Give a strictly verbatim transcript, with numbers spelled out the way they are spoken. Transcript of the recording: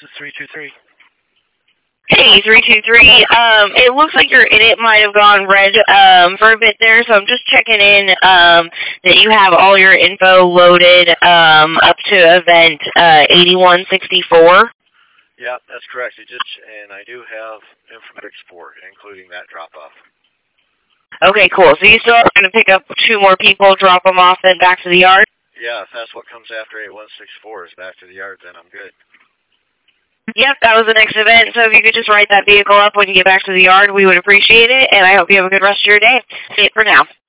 is three two three. Hey, three two three. Um, it looks like your init might have gone red um, for a bit there, so I'm just checking in um, that you have all your info loaded um, up to event uh, eighty-one sixty-four. Yeah, that's correct. It just, and I do have informatics for it, including that drop-off. Okay, cool. So you still are going to pick up two more people, drop them off, then back to the yard? Yeah, if that's what comes after eighty-one sixty-four is back to the yard, then I'm good. Yep, that was the next event, so if you could just write that vehicle up when you get back to the yard, we would appreciate it, and I hope you have a good rest of your day. That's it for now.